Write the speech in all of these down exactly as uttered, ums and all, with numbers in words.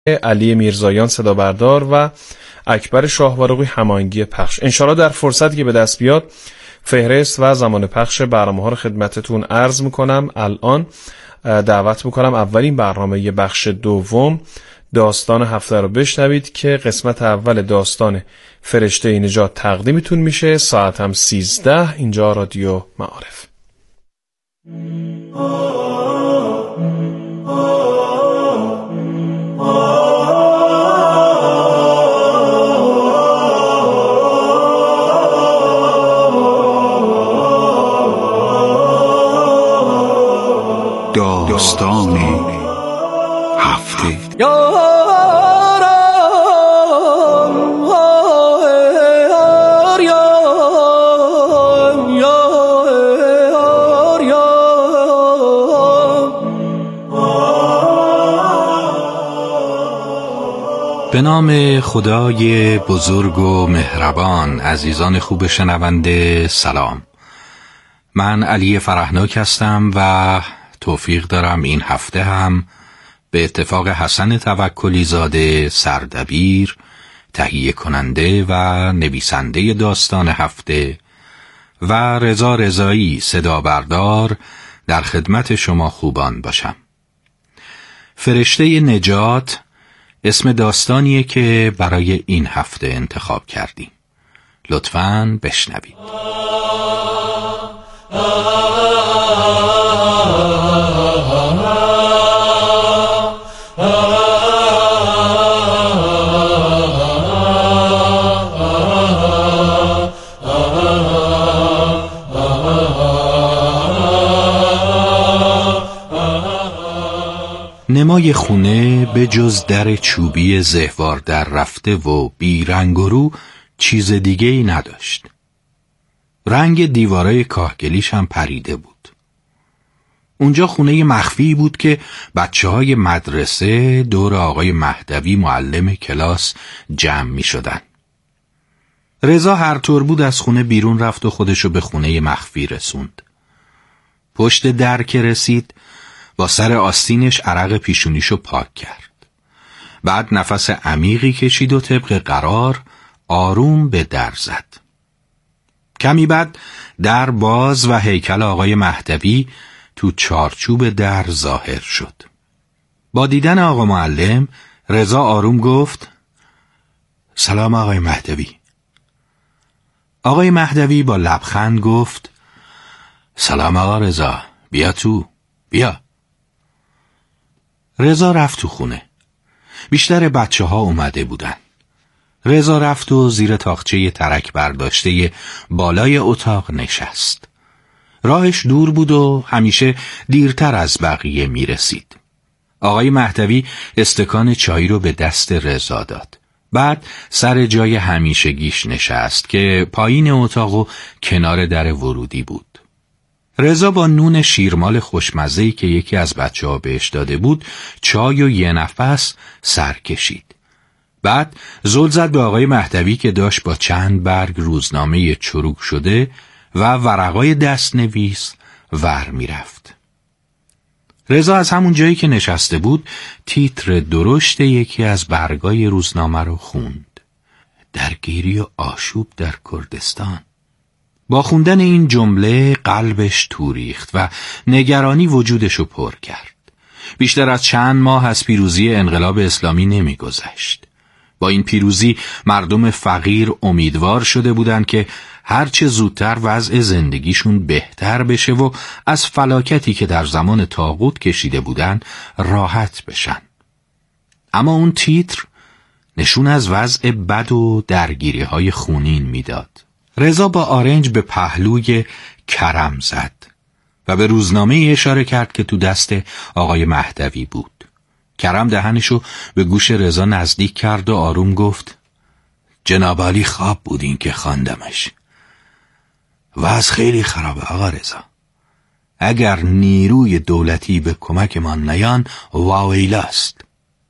علی میرزایان صدا بردار و اکبر شاهوارقی هماهنگی پخش. انشالله در فرصتی که به دست بیاد فهرست و زمان پخش برنامه ها رو خدمتتون عرض میکنم. الان دعوت میکنم اولین برنامه بخش دوم داستان هفته رو بشنوید که قسمت اول داستان فرشته نجات تقدیمتون میشه. ساعت هم سیزده. اینجا رادیو معارف. داستان هفته. به نام خدای بزرگ و مهربان. عزیزان خوب شنونده سلام. من علی فرهناک هستم و توفیق دارم این هفته هم به اتفاق حسن توکلی زاده سردبیر، تهیه کننده و نویسنده داستان هفته و رضا رضایی صدا بردار در خدمت شما خوبان باشم. فرشته نجات اسم داستانیه که برای این هفته انتخاب کردیم. لطفاً بشنوید. نمای خونه به جز در چوبی زهوار در رفته و بی رنگ و رو چیز دیگه ای نداشت. رنگ دیوارای کاهگلیش هم پریده بود. اونجا خونه مخفی بود که بچه های مدرسه دور آقای مهدوی معلم کلاس جمع می شدن. رضا هر طور بود از خونه بیرون رفت و خودشو به خونه مخفی رسوند. پشت در که رسید با سر آستینش عرق پیشونیشو پاک کرد. بعد نفس عمیقی کشید و طبق قرار آروم به در زد. کمی بعد در باز و هیکل آقای مهدوی تو چارچوب در ظاهر شد. با دیدن آقا معلم رضا آروم گفت: سلام آقای مهدوی. آقای مهدوی با لبخند گفت: سلام آقا رضا، بیا تو، بیا. رضا رفت تو خونه. بیشتر بچه ها اومده بودن. رضا رفت و زیر تاقچه ترک برداشته بالای اتاق نشست. راهش دور بود و همیشه دیرتر از بقیه می رسید. آقای مهدوی استکان چای رو به دست رضا داد. بعد سر جای همیشگیش نشست که پایین اتاق و کنار در ورودی بود. رضا با نون شیرمال خوشمزه‌ای که یکی از بچه‌ها بهش داده بود چای و یه نفس سر کشید. بعد زل زد به آقای مهدوی که داشت با چند برگ روزنامه چروک شده و ورقای دست نویس ور می رفت. رضا از همون جایی که نشسته بود تیتر درشت یکی از برگای روزنامه رو خوند: درگیری و آشوب در کردستان. با خوندن این جمله قلبش تو ریخت و نگرانی وجودشو پر کرد. بیشتر از چند ماه از پیروزی انقلاب اسلامی نمی گذشت. با این پیروزی مردم فقیر امیدوار شده بودند که هرچه زودتر وضع زندگیشون بهتر بشه و از فلاکتی که در زمان طاغوت کشیده بودن راحت بشن. اما اون تیتر نشون از وضع بد و درگیری های خونین میداد. رضا با آرنج به پهلوی کرم زد و به روزنامه اشاره کرد که تو دست آقای مهدوی بود. کرم دهنشو به گوش رضا نزدیک کرد و آروم گفت: جناب عالی خواب بودین که خواندمش. وضع خیلی خرابه آقا رضا. اگر نیروی دولتی به کمک من نیان واویلاست.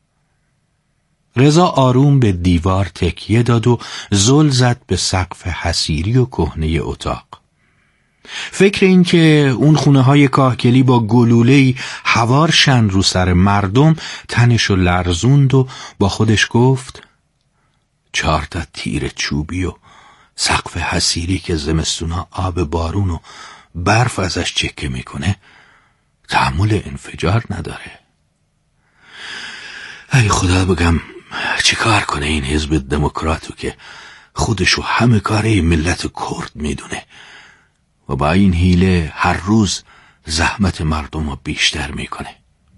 رضا آروم به دیوار تکیه داد و زل زد به سقف حصیری و کهنه اتاق. فکر این که اون خونه های کاهگلی با گلوله‌ای هوارشن رو سر مردم تنشو لرزوند و با خودش گفت چهار تا تیر چوبی و سقف حصیری که زمستونا آب بارون و برف ازش چکه میکنه تحمل انفجار نداره. ای خدا بگم چی کار کنه این حزب دموکراتو که خودشو همه کاره ملت کرد میدونه و با این حیله هر روز زحمت مردم رو بیشتر میکنه.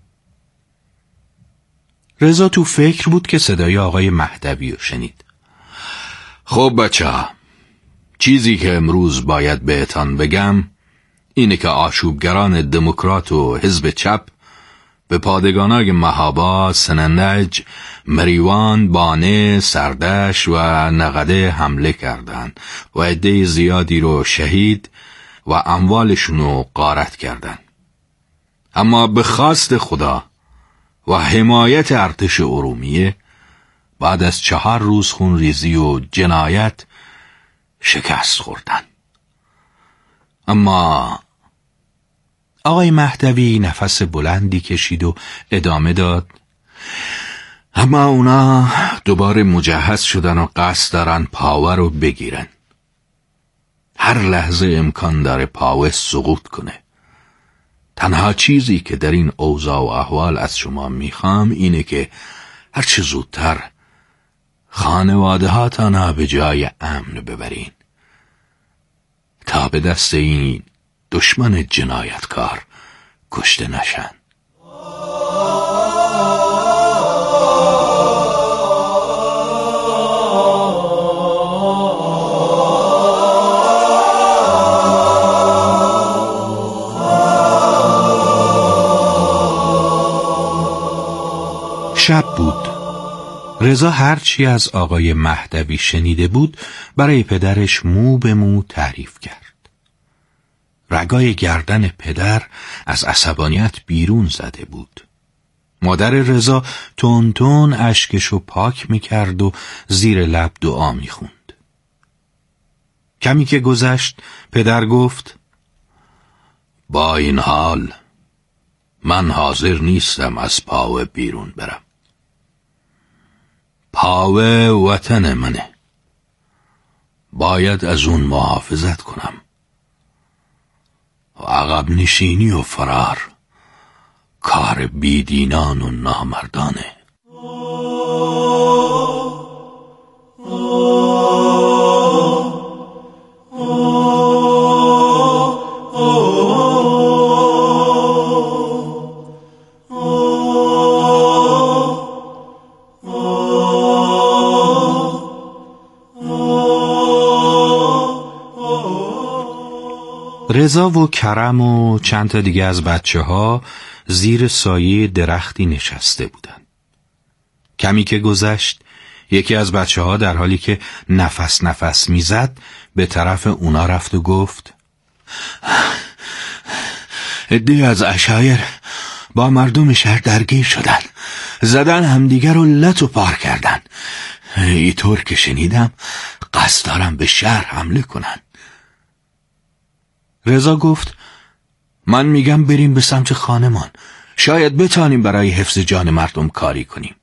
رضا تو فکر بود که صدای آقای مهدوی رو شنید. خب بچه ها، چیزی که امروز باید بهتان بگم اینه که آشوبگران دموکرات و حزب چپ به پادگانای مهاباد، سنندج، مریوان، بانه، سردش و نقده حمله کردند و عده زیادی رو شهید و اموالشون رو غارت کردند. اما به خواست خدا و حمایت ارتش ارومیه بعد از چهار روز خونریزی و جنایت شکست خوردن. اما آقای مهدوی نفس بلندی کشید و ادامه داد اما اونا دوباره مجهز شدن و قصد دارن پاوه رو بگیرن. هر لحظه امکان داره پاوه سقوط کنه. تنها چیزی که در این اوضاع و احوال از شما میخوام اینه که هرچه زودتر خانواده هاتانا به جای امن ببرین تا به دست این دشمن جنایتکار کشته نشن. شب بود. رضا هرچی از آقای مهدوی شنیده بود برای پدرش مو به مو تعریف کرد. رگای گردن پدر از عصبانیت بیرون زده بود. مادر رضا تون تون اشکشو پاک میکرد و زیر لب دعا میخوند. کمی که گذشت پدر گفت با این حال من حاضر نیستم از پاوه بیرون برم. پاوه وطن منه، باید از اون محافظت کنم و عقب نشینی و فرار کار بیدینان و نامردانه. رضا و کرم و چند تا دیگه از بچه ها زیر سایه درختی نشسته بودن. کمی که گذشت یکی از بچه ها در حالی که نفس نفس میزد به طرف اونا رفت و گفت عده از عشایر با مردم شهر درگیر شدن، زدن همدیگر رو لت و پار کردن. اینطور که شنیدم قصد دارن به شهر حمله کنن. رضا گفت من میگم بریم به سمت خانمان، شاید بتانیم برای حفظ جان مردم کاری کنیم.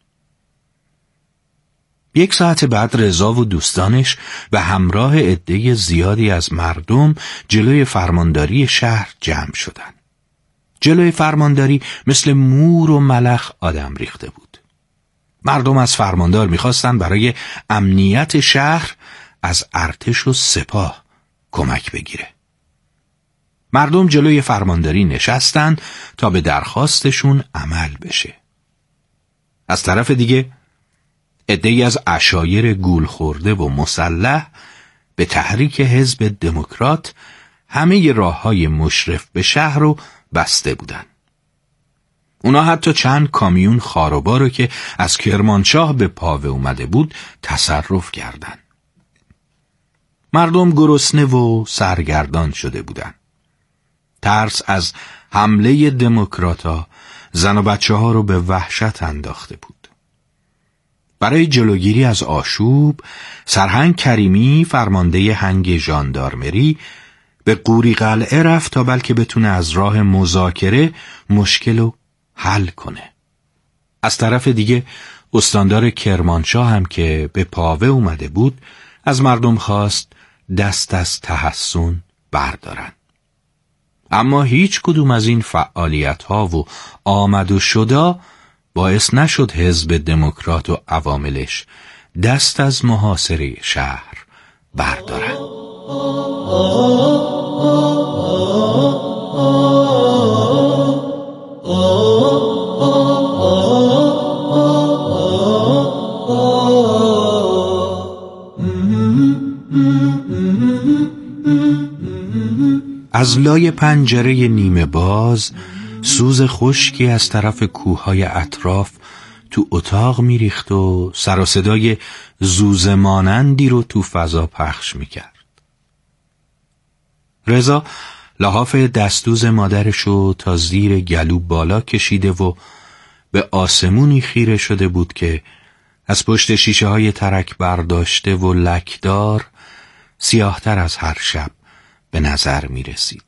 یک ساعت بعد رضا و دوستانش به همراه عده زیادی از مردم جلوی فرمانداری شهر جمع شدند. جلوی فرمانداری مثل مور و ملخ آدم ریخته بود. مردم از فرماندار میخواستن برای امنیت شهر از ارتش و سپاه کمک بگیره. مردم جلوی فرمانداری نشستن تا به درخواستشون عمل بشه. از طرف دیگه عده‌ای از عشایر گول خورده و مسلح به تحریک حزب دموکرات همه راه‌های مشرف به شهر رو بسته بودن. اونا حتی چند کامیون خاروبا رو که از کرمانشاه به پاوه اومده بود تصرف کردن. مردم گرسنه و سرگردان شده بودن. ترس از حمله دموکراتا زن و بچه ها رو به وحشت انداخته بود. برای جلوگیری از آشوب، سرهنگ کریمی فرمانده هنگ ژاندارمری به به قوری قلعه رفت تا بلکه بتونه از راه مذاکره مشکل رو حل کنه. از طرف دیگه استاندار کرمانشاه هم که به پاوه اومده بود از مردم خواست دست از تحصن بردارن. اما هیچ کدوم از این فعالیت ها و آمد و شدا باعث نشد حزب دموکرات و عواملش دست از محاصره شهر بردارن. از لای پنجره نیمه باز سوز خشکی از طرف کوههای اطراف تو اتاق میریخت و سر و صدای زوزه مانندی رو تو فضا پخش میکرد. رضا لحاف دستوز مادرشو تا زیر گلو بالا کشیده و به آسمونی خیره شده بود که از پشت شیشه های ترک برداشته و لکدار سیاهتر از هر شب به نظر می رسید.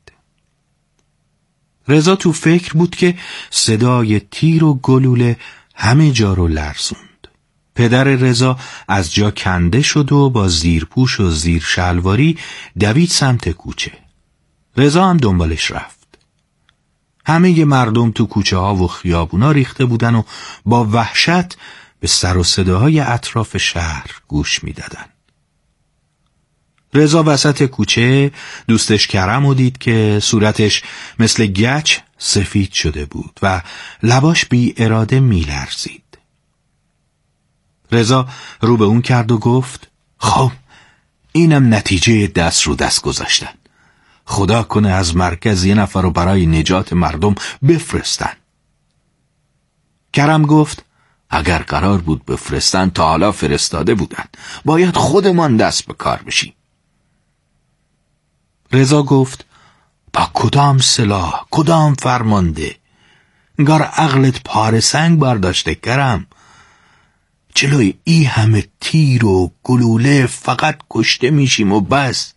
رضا تو فکر بود که صدای تیر و گلوله همه جا رو لرزوند. پدر رضا از جا کنده شد و با زیرپوش و زیر شلواری دوید سمت کوچه. رضا هم دنبالش رفت. همه مردم تو کوچه ها و خیابونا ریخته بودن و با وحشت به سر و صداهای اطراف شهر گوش می دادن. رضا وسط کوچه دوستش کرم رو دید که صورتش مثل گچ سفید شده بود و لباش بی اراده می لرزید. رضا رو به اون کرد و گفت خب اینم نتیجه دست رو دست گذاشتن. خدا کنه از مرکز یه نفر رو برای نجات مردم بفرستن. کرم گفت اگر قرار بود بفرستن تا حالا فرستاده بودن. باید خودمان دست به کار بشیم. رضا گفت با کدام سلاح، کدام فرمانده؟ انگار عقلت پاره سنگ برداشته کرم. جلوی ای همه تیر و گلوله فقط کشته میشیم و بس.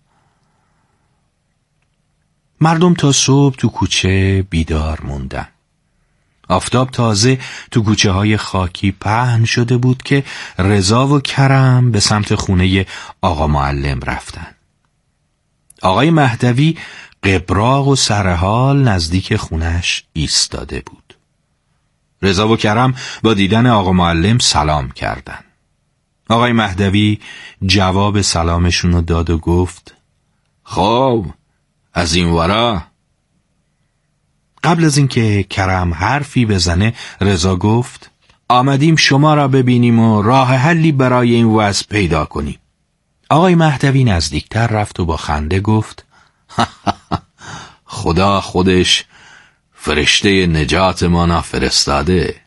مردم تا صبح تو کوچه بیدار موندن. آفتاب تازه تو کوچه های خاکی پهن شده بود که رضا و کرم به سمت خونه آقا معلم رفتن. آقای مهدوی قبراق و سرحال نزدیک خونش ایستاده بود. رضا و کرم با دیدن آقا معلم سلام کردن. آقای مهدوی جواب سلامشون رو داد و گفت خب از این ورا. قبل از اینکه کرم حرفی بزنه رضا گفت آمدیم شما را ببینیم و راه حلی برای این وضع پیدا کنیم. آقای مهدوی نزدیکتر رفت و با خنده گفت خدا خودش فرشته نجات ما فرستاده.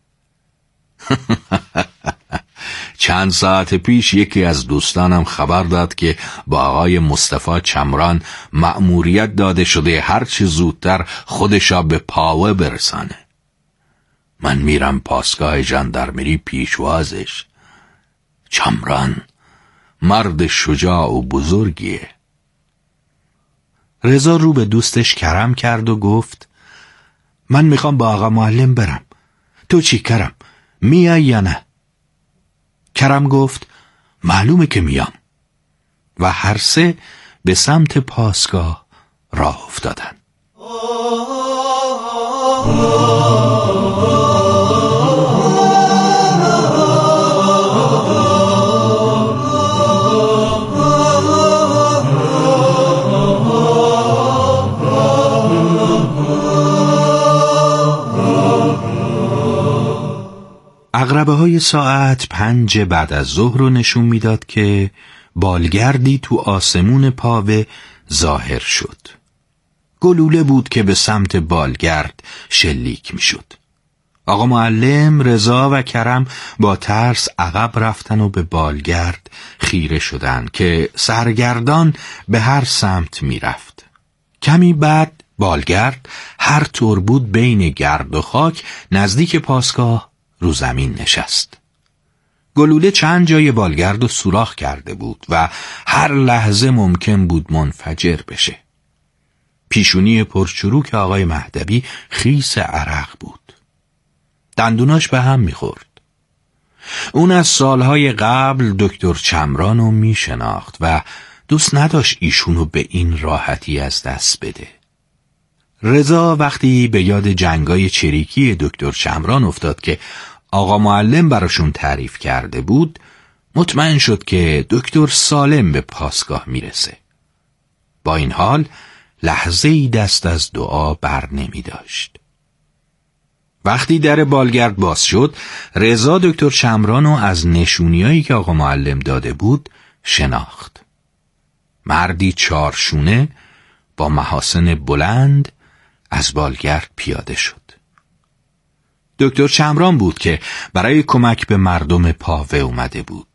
چند ساعت پیش یکی از دوستانم خبر داد که با آقای مصطفی چمران مأموریت داده شده هر چه زودتر خودشا به پاوه برسانه. من میرم پاسگاه ژاندارمری پیشوازش. چمران مرد شجاع و بزرگیه. رضا رو به دوستش کرم کرد و گفت من میخوام با آقا معلم برم. تو چی کرم؟ میای یا نه؟ کرم گفت معلومه که میام. و هر سه به سمت پاسگاه راه افتادن. عقربه های ساعت پنج بعد از ظهر رو نشون میداد که بالگردی تو آسمون پاوه ظاهر شد. گلوله بود که به سمت بالگرد شلیک میشد. آقا معلم، رضا و کرم با ترس عقب رفتن و به بالگرد خیره شدن که سرگردان به هر سمت میرفت. کمی بعد بالگرد هر طور بود بین گرد و خاک نزدیک پاسگاه رو زمین نشست. گلوله چند جای بالگرد رو سوراخ کرده بود و هر لحظه ممکن بود منفجر بشه. پیشونی پرچروک آقای مهدوی خیس عرق بود. دندوناش به هم میخورد. اون از سالهای قبل دکتر چمرانو میشناخت و دوست نداشت ایشونو به این راحتی از دست بده. رضا وقتی به یاد جنگای چریکی دکتر چمران افتاد که آقا معلم براشون تعریف کرده بود، مطمئن شد که دکتر سالم به پاسگاه میرسه. با این حال لحظه ای دست از دعا بر نمی داشت. وقتی در بالگرد باز شد، رضا دکتر چمرانو از نشونیایی که آقا معلم داده بود شناخت. مردی چارشونه با محاسن بلند از بالگرد پیاده شد. دکتر چمران بود که برای کمک به مردم پاوه اومده بود.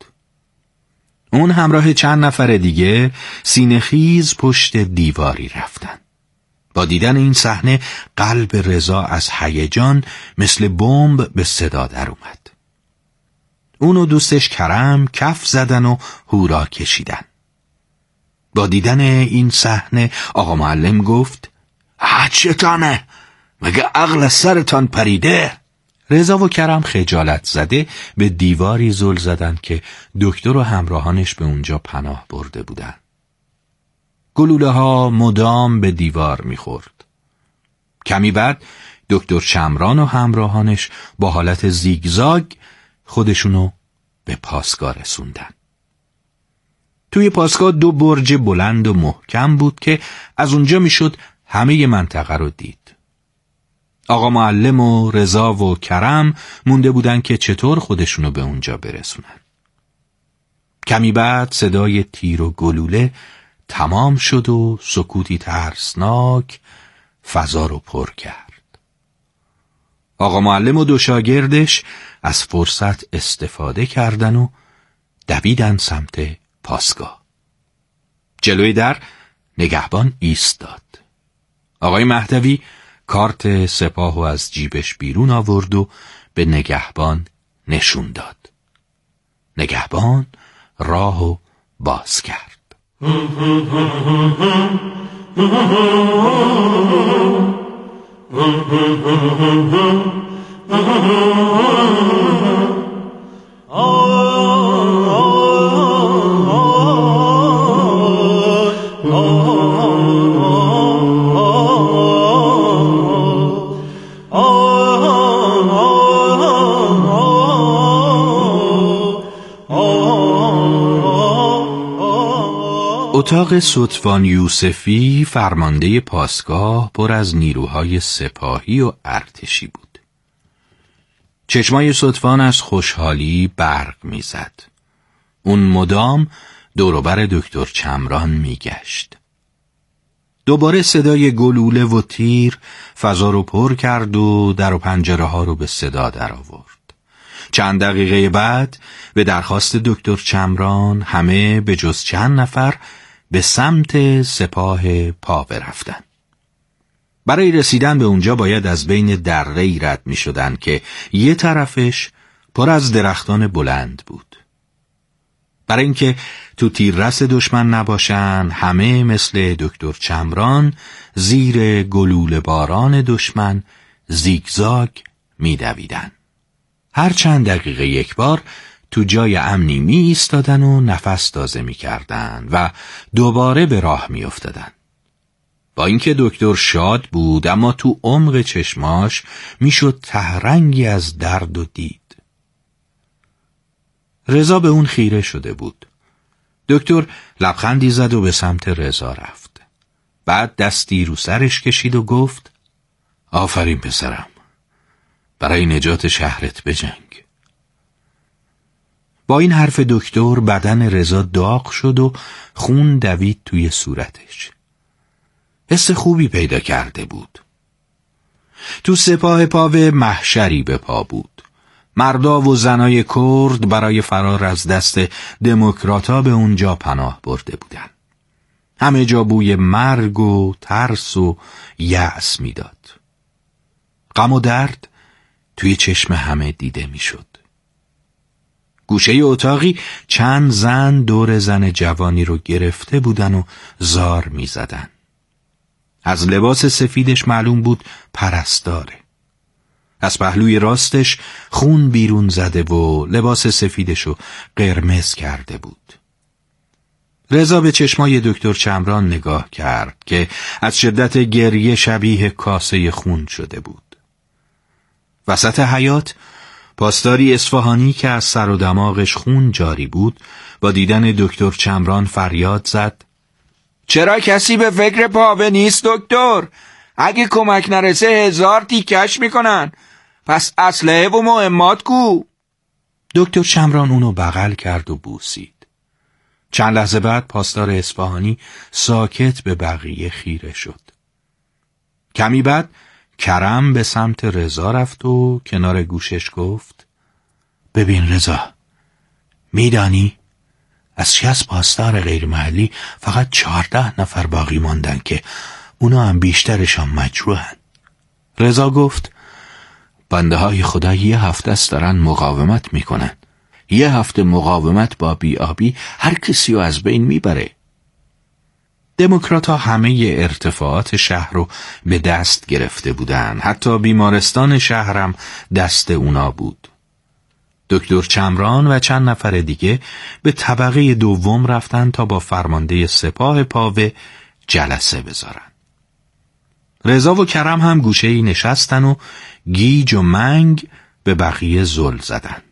اون همراه چند نفر دیگه سینه‌خیز پشت دیواری رفتن. با دیدن این صحنه قلب رضا از هیجان مثل بمب به صدا در اومد. اون و دوستش کرم کف زدن و هورا کشیدن. با دیدن این صحنه آقا معلم گفت: چتانه؟ مگه عقل سرتان پریده؟ رضا و کرم خجالت زده به دیواری زل زدن که دکتر و همراهانش به اونجا پناه برده بودن. گلوله ها مدام به دیوار میخورد. کمی بعد دکتر چمران و همراهانش با حالت زیگزاگ خودشونو به پاسگاه رسوندن. توی پاسگاه دو برج بلند و محکم بود که از اونجا میشد همه منطقه رو دید. آقا معلم و رضا و کرم مونده بودن که چطور خودشونو به اونجا برسونن. کمی بعد صدای تیر و گلوله تمام شد و سکوتی ترسناک فضا رو پر کرد. آقا معلم و دو شاگردش از فرصت استفاده کردن و دویدن سمت پاسگاه. جلوی در نگهبان ایستاد. آقای مهدوی کارت سپاهو از جیبش بیرون آورد و به نگهبان نشون داد. نگهبان راهو باز کرد. اتاق ستوان یوسفی فرمانده پاسگاه پر از نیروهای سپاهی و ارتشی بود. چشمای ستوان از خوشحالی برق میزد. اون مدام دوروبر دکتر چمران میگشت. دوباره صدای گلوله و تیر فضا رو پر کرد و در و پنجره ها رو به صدا در آورد. چند دقیقه بعد به درخواست دکتر چمران همه به جز چند نفر به سمت سپاه پاوه رفتن. برای رسیدن به اونجا باید از بین دره‌ای رد می شدن که یه طرفش پر از درختان بلند بود. برای اینکه تو تیررس دشمن نباشن، همه مثل دکتر چمران زیر گلوله باران دشمن زیگزاگ می دویدن. هر چند دقیقه یک بار تو جای امنی می ایستادن و نفس تازه می کردن و دوباره به راه می افتادن. با اینکه دکتر شاد بود، اما تو عمق چشماش می شد تهرنگی از درد و دید. رضا به اون خیره شده بود. دکتر لبخندی زد و به سمت رضا رفت. بعد دستی رو سرش کشید و گفت: آفرین پسرم، برای نجات شهرت بجنگ. با این حرف دکتر بدن رضا داغ شد و خون دوید توی صورتش. حس خوبی پیدا کرده بود. تو سپاه پاوه محشری به پا بود. مردا و زنای کرد برای فرار از دست دموکراتا به اونجا پناه برده بودن. همه جا بوی مرگ و ترس و یأس میداد. غم و درد توی چشم همه دیده میشد. گوشه اتاقی چند زن دور زن جوانی رو گرفته بودن و زار میزدن. از لباس سفیدش معلوم بود پرستاره. از پهلوی راستش خون بیرون زده و لباس سفیدشو قرمز کرده بود. رضا به چشمای دکتر چمران نگاه کرد که از شدت گریه شبیه کاسه خون شده بود. وسط حیاط پاسداری اصفهانی که از سر و دماغش خون جاری بود با دیدن دکتر چمران فریاد زد: چرا کسی به فکر پاوه نیست دکتر؟ اگه کمک نرسه هزار تیکش میکنن. پس اسلحه و مهمات کو؟ دکتر چمران اونو بغل کرد و بوسید. چند لحظه بعد پاسدار اصفهانی ساکت به بقیه خیره شد. کمی بعد کرم به سمت رضا رفت و کنار گوشش گفت: ببین رضا، میدانی از شصت پاسدار غیر محلی فقط چهارده نفر باقی ماندن که اونا هم بیشترشان مجروحن. رضا گفت: بنده های خدا یه هفته است دارن مقاومت میکنن. یه هفته مقاومت با بی‌آبی هر کسی رو از بین میبره. دموکرات‌ها همه ارتفاعات شهر رو به دست گرفته بودن. حتی بیمارستان شهرم دست اونا بود. دکتر چمران و چند نفر دیگه به طبقه دوم رفتن تا با فرمانده سپاه پاوه جلسه بذارن. رضا و کرم هم گوشه‌ای نشستن و گیج و منگ به بقیه زل زدن.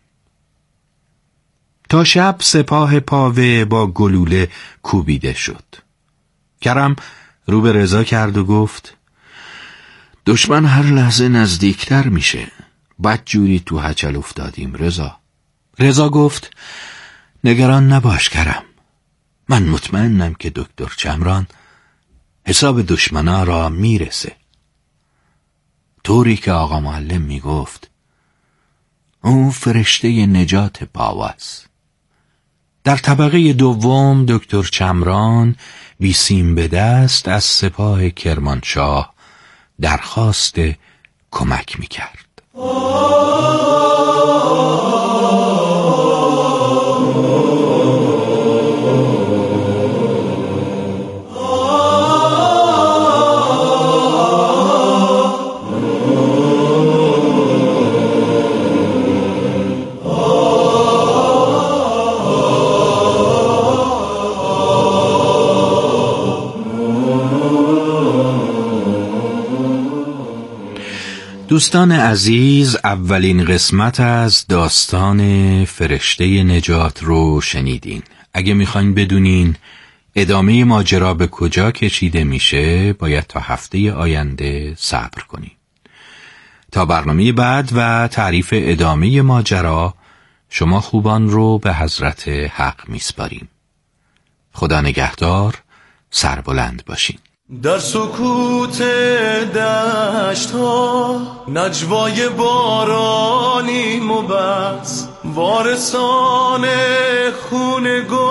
تا شب سپاه پاوه با گلوله کوبیده شد. کرم رو به رضا کرد و گفت: دشمن هر لحظه نزدیکتر میشه. بد جوری تو هچل افتادیم رضا. رضا گفت: نگران نباش کرم. من مطمئنم که دکتر چمران حساب دشمنا را میرسه. طوری که آقا معلم میگفت اون فرشته نجات پاواست. در طبقه دوم دکتر چمران بی سیم به دست از سپاه کرمانشاه درخواست کمک میکرد. دوستان عزیز، اولین قسمت از داستان فرشته نجات رو شنیدین. اگه میخواین بدونین ادامه ماجرا به کجا کشیده میشه، باید تا هفته آینده صبر کنین. تا برنامه بعد و تعریف ادامه ماجرا، شما خوبان رو به حضرت حق میسپاریم. خدا نگهدار، سربلند باشین. در سکوت دشت ها نجوای بارانیم و بس، وارثان خون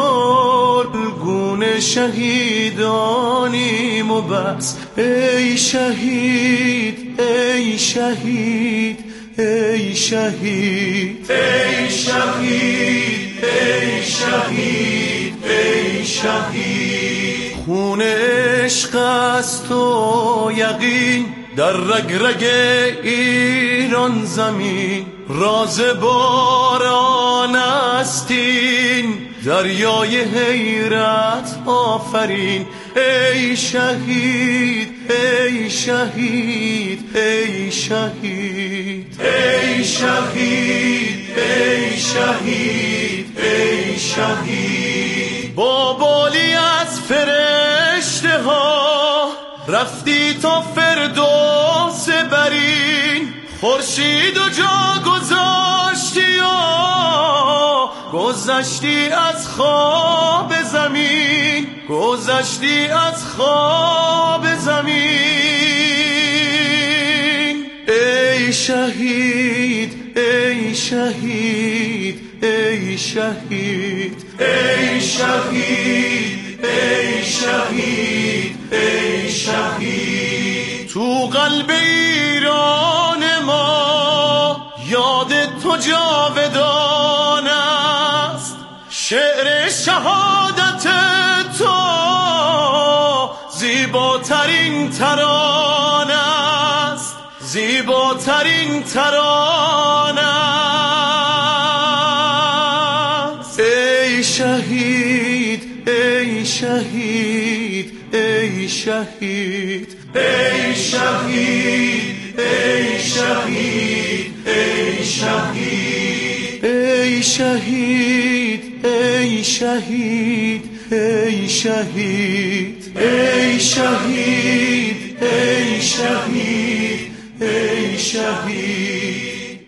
گلگون شهیدانیم و بس. ای شهید ای شهید ای شهید ای شهید ای شهید ای شهید. خون عشق است و یقین در رگ رگ ایران زمین، راز باران است این دریای حیرت آفرین. ای شهید ای شهید ای شهید ای شهید ای شهید ای شهید. با بالی از فرشته ها رفتی تا فردوس برین، خورشید و جا گذاشتی و گذشتی از خواب زمین، گذشتی از خواب زمین. ای شهید ای شهید ای شهید ای شهید ای شهید ای شهید. تو قلب ایران ما یاد تو جاودان است، شعر شهادت تو زیبا زیباترین ترانه است، زیباترین ترانه است. ای شهید ای شهید ای شهید ای شهید ای شهید ای شهید ای شهید ای شهید ای شهید ای شهید ای شهید ای شهید.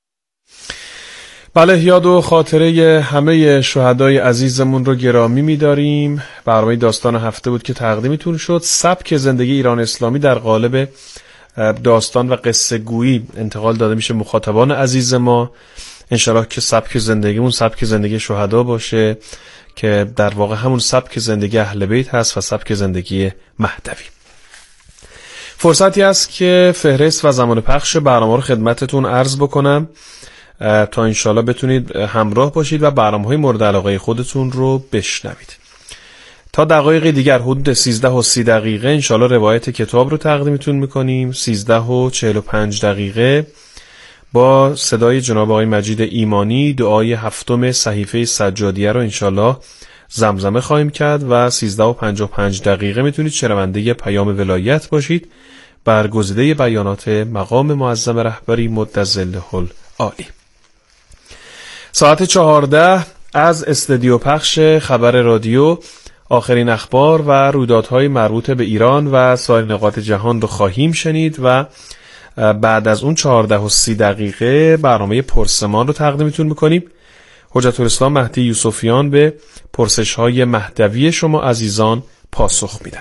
بله، یاد و خاطره همه شهدای عزیزمون رو گرامی می‌داریم. برنامه داستان هفته بود که تقدیمتون شد. سبک زندگی ایران اسلامی در قالب داستان و قصه گویی انتقال داده میشه مخاطبان عزیز ما. انشالله که سبک زندگیمون سبک زندگی شهدا باشه که در واقع همون سبک زندگی اهل بیت هست و سبک زندگی مهدوی. فرصتی است که فهرست و زمان پخش برنامه رو خدمتتون عرض بکنم تا انشالله بتونید همراه باشید و برنامه‌های مورد علاقه خودتون رو بشنوید. تا دقایق دیگر حدود سیزده و سی دقیقه انشالله روایت کتاب رو تقدیمتون میکنیم. سیزده و چهل و پنج دقیقه با صدای جناب آقای مجید ایمانی دعای هفتم صحیفه سجادیه رو انشالله زمزمه خواهیم کرد و سیزده و پنجاه و پنج دقیقه میتونید شنونده پیام ولایت باشید، برگزیده بیانات مقام معظم رهبری مدظله العالی. ساعت چهارده از استودیو پخش خبر رادیو آخرین اخبار و رویدادهای مربوط به ایران و سایر نقاط جهان رو خواهیم شنید و بعد از اون چهارده و سی دقیقه برنامه پرسمان رو تقدیمتون میکنیم. حجت الاسلام مهدی یوسفیان به پرسش‌های مهدوی شما عزیزان پاسخ میدن.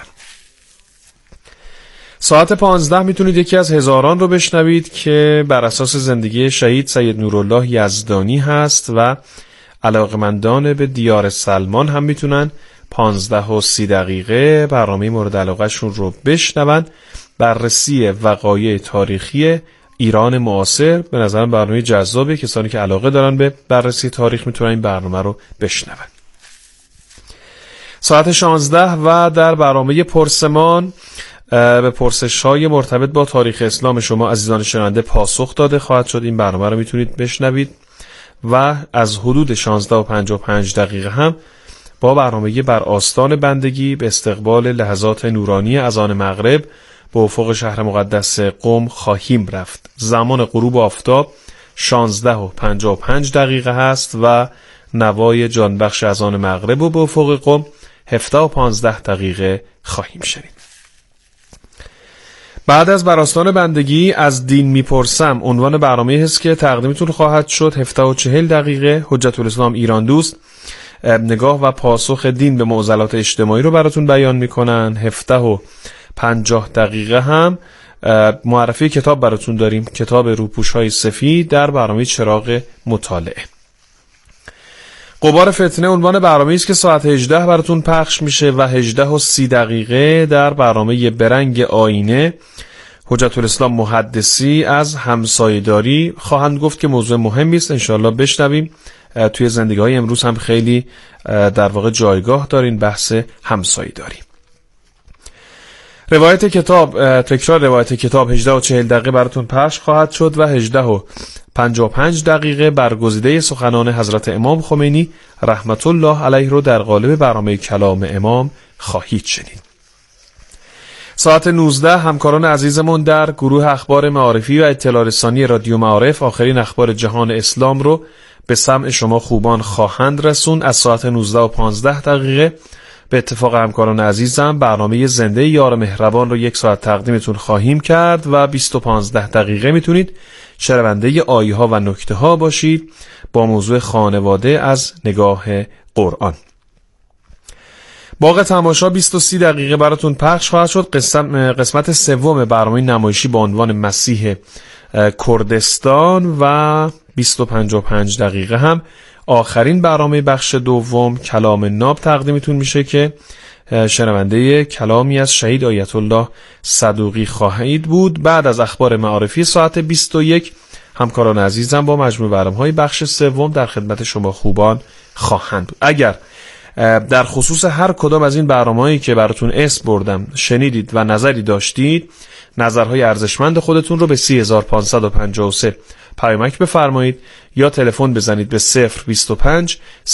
ساعت پانزده میتونید یکی از هزاران رو بشنوید که بر اساس زندگی شهید سید نورالله یزدانی هست و علاقمندان به دیار سلمان هم میتونن پانزده و سی دقیقه برنامه مورد علاقه شون رو بشنون. بررسی وقایع تاریخی ایران معاصر به نظرم برنامه جذابه. کسانی که علاقه دارن به بررسی تاریخ میتونن این برنامه رو بشنون. ساعت شانزده و در برنامه پرسمان به پرسش‌های مرتبط با تاریخ اسلام شما عزیزان شنونده پاسخ داده خواهد شد. این برنامه رو میتونید بشنوید و از حدود شانزده و پنجاه و پنج دقیقه هم با برنامه بر آستان بندگی به استقبال لحظات نورانی اذان مغرب به افق شهر مقدس قم خواهیم رفت. زمان غروب آفتاب شانزده و پنجاه و پنج دقیقه هست و نوای جانبخش اذان مغرب و به افق قم هفده و پانزده دقیقه خواهیم شنید. بعد از بر آستان بندگی از دین میپرسم عنوان برنامه هست که تقدیمتون خواهد شد. هفده و چهل دقیقه حجت الاسلام ایران دوست نگاه و پاسخ دین به معضلات اجتماعی رو براتون بیان میکنن. هفده و پنجاه دقیقه هم معرفی کتاب براتون داریم، کتاب روپوش‌های سفید در برنامه چراغ مطالعه. غبار فتنه عنوان برنامه است که ساعت هجده براتون پخش میشه و هجده و سی دقیقه در برنامه برنگ آینه حجت الاسلام محدثی از همسایه‌داری خواهند گفت که موضوع مهمی است. انشاءالله بشنویم. توی زندگی های امروز هم خیلی در واقع جایگاه دارین بحث همسایه‌داری. روایت کتاب، تکرار روایت کتاب هجده و چهل دقیقه براتون پخش خواهد شد و هجده و پنجاه و پنج دقیقه برگزیده سخنان حضرت امام خمینی رحمت الله علیه رو در قالب برنامه کلام امام خواهید شنید. ساعت نوزده همکاران عزیزمون در گروه اخبار معارفی و اطلاع رسانی رادیو معارف آخرین اخبار جهان اسلام رو به سمع شما خوبان خواهند رسون. از ساعت نوزده و پانزده دقیقه به اتفاق همکاران عزیزم برنامه زنده یار مهربان رو یک ساعت تقدیمتون خواهیم کرد و بیست و پانزده دقیقه میتونید شنونده آیه ها و نکته ها باشید با موضوع خانواده از نگاه قرآن. باغ تماشا بیست و سی دقیقه براتون پخش خواهد شد. قسمت سوم برنامه نمایشی با عنوان مسیح کردستان و بیست و پنجاه و پنج دقیقه هم آخرین برنامه بخش دوم کلام ناب تقدیمتون میشه که شنونده کلامی از شهید آیت الله صدوقی خواهید بود. بعد از اخبار معارفی ساعت بیست و یک همکاران عزیزم با مجموع برنامه‌های بخش سوم در خدمت شما خوبان خواهند بود. اگر در خصوص هر کدام از این برنامه‌هایی که براتون اسم بردم شنیدید و نظری داشتید، نظرهای ارزشمند خودتون رو به سه هزار و پانصد و پنجاه و سه پیامک بفرمایید یا تلفن بزنید به صفر بیست و پنج